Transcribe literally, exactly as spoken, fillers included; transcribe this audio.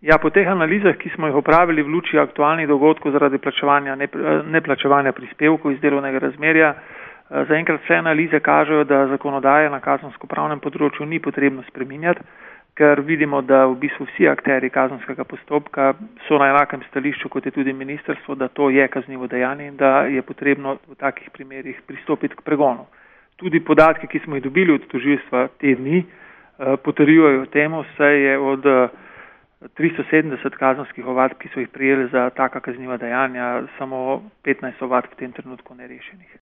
Ja, po teh analizah, ki smo jih opravili v luči aktualnih dogodkov zaradi plačevanja, neplačevanja prispevkov iz delovnega razmerja, zaenkrat vse analize kažejo, da zakonodaje na kazenskopravnem področju ni potrebno spreminjati, ker vidimo, da v bistvu vsi akterji kazenskega postopka so na enakem stališču, kot je tudi ministrstvo, da to je kaznivo dejanje in da je potrebno v takih primerih pristopiti k pregonu. Tudi podatki, ki smo jih dobili od tožilstva te dni, potrjujejo temu, saj je od tristo sedemdeset kazenskih ovadb, ki so jih prijeli za taka kazniva dejanja, samo petnajst ovadb v tem trenutku nerešenih.